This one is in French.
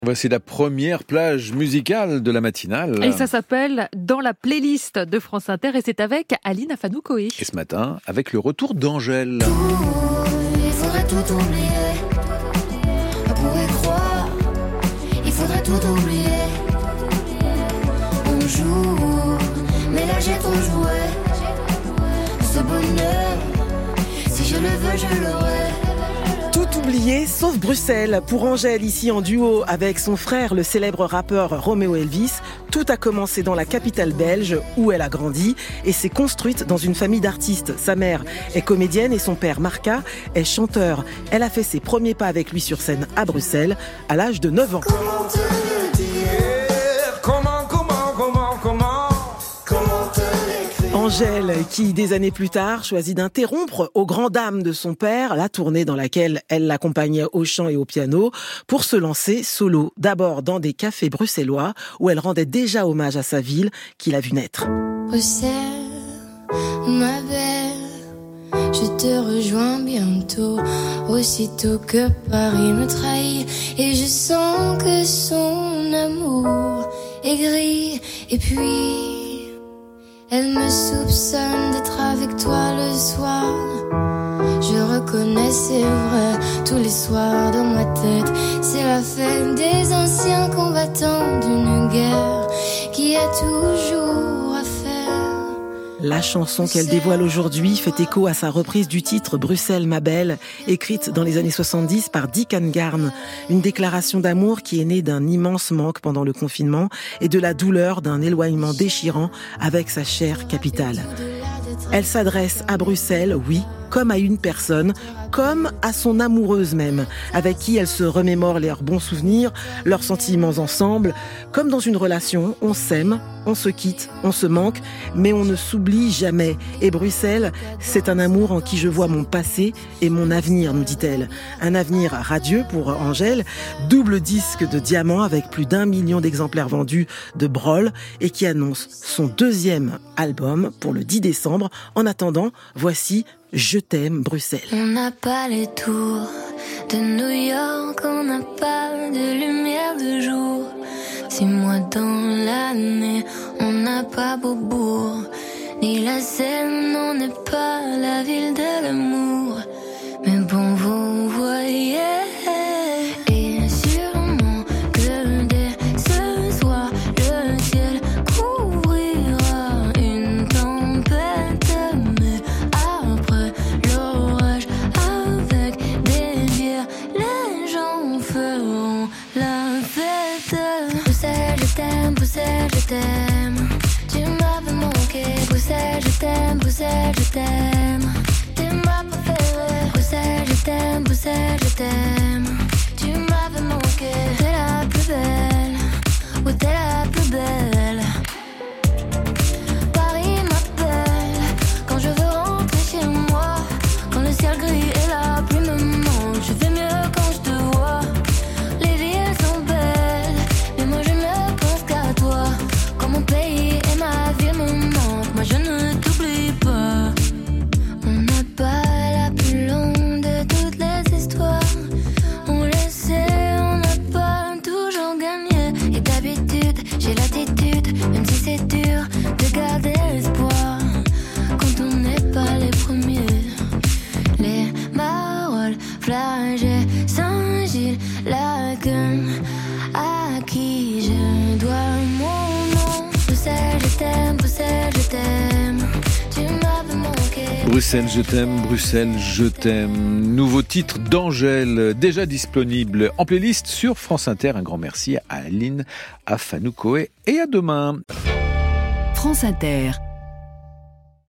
Voici la première plage musicale de la matinale. Et ça s'appelle Dans la playlist de France Inter et c'est avec Aline Afanoukoué. Et ce matin, avec le retour d'Angèle. Il faudrait tout oublier. On pourrait croire. Il faudrait tout oublier. On joue, mais là j'ai trop joué. Ce bonheur, si je le veux, je l'aurai. Tout oublié, sauf Bruxelles. Pour Angèle, ici en duo avec son frère, le célèbre rappeur Romeo Elvis, tout a commencé dans la capitale belge où elle a grandi et s'est construite dans une famille d'artistes. Sa mère est comédienne et son père, Marca, est chanteur. Elle a fait ses premiers pas avec lui sur scène à Bruxelles à l'âge de 9 ans. Comment te le dire? Comment te l'écrire? Angèle, qui des années plus tard choisit d'interrompre aux grandes dames de son père la tournée dans laquelle elle l'accompagnait au chant et au piano pour se lancer solo. D'abord dans des cafés bruxellois où elle rendait déjà hommage à sa ville qu'il a vu naître. Bruxelles, ma belle, je te rejoins bientôt, aussitôt que Paris me trahit et je sens que son amour est gris. Et puis elle me soupçonne d'être avec toi le soir. Je reconnais, c'est vrai, tous les soirs dans ma tête, c'est la fête des anciens combattants d'une guerre qui a toujours à faire. La chanson qu'elle dévoile aujourd'hui fait écho à sa reprise du titre Bruxelles, ma belle, écrite dans les années 70 par Dick Angarn. Une déclaration d'amour qui est née d'un immense manque pendant le confinement et de la douleur d'un éloignement déchirant avec sa chère capitale. Elle s'adresse à Bruxelles, oui, comme à une personne, comme à son amoureuse même, avec qui elle se remémore leurs bons souvenirs, leurs sentiments ensemble. Comme dans une relation, on s'aime, on se quitte, on se manque, mais on ne s'oublie jamais. Et Bruxelles, c'est un amour en qui je vois mon passé et mon avenir, nous dit-elle. Un avenir radieux pour Angèle, double disque de diamant avec plus d'1 million d'exemplaires vendus de Brol et qui annonce son deuxième album pour le 10 décembre. En attendant, voici Je t'aime Bruxelles. On n'a pas les tours de New York, on n'a pas de lumière de jour. 6 mois dans l'année, on n'a pas Beaubourg, ni la Seine, on n'est pas la ville de l'amour. Mais bon, vous voyez, et sûrement que dès ce soir, le ciel couvrira une tempête. Mais après l'orage, avec des bières, les gens feront la fête. Bruxelles, je t'aime, Bruxelles, je t'aime. Tu m'avais manqué, Bruxelles, je t'aime, Bruxelles, je t'aime. T'es ma préférée, Bruxelles, je t'aime, Bruxelles, je t'aime. Tu m'avais manqué, t'es la plus belle, oui t'es la plus belle. Paris m'appelle, quand je veux rentrer chez moi. Quand le ciel gris et la pluie me manquent, je fais mieux quand je te vois. Les villes sont belles, mais moi je ne pense qu'à toi. Quand mon pays et ma ville me manquent, moi je ne t'oublie pas. On n'a pas la plus longue de toutes les histoires. On le sait, on n'a pas toujours gagné. Et d'habitude, j'ai l'attitude, même si c'est dur, de garder l'espoir. Quand on n'est pas les premiers. Les Marolles, Flagey, Saint-Gilles, Laken, à qui je dois mon nom. Bruxelles, je t'aime, Bruxelles, je t'aime. Tu m'avais manqué. Bruxelles, je t'aime, Bruxelles, je t'aime. Nouveau titre d'Angèle, déjà disponible en playlist sur France Inter. Un grand merci à Aline Afanoukoué et à demain. France Inter.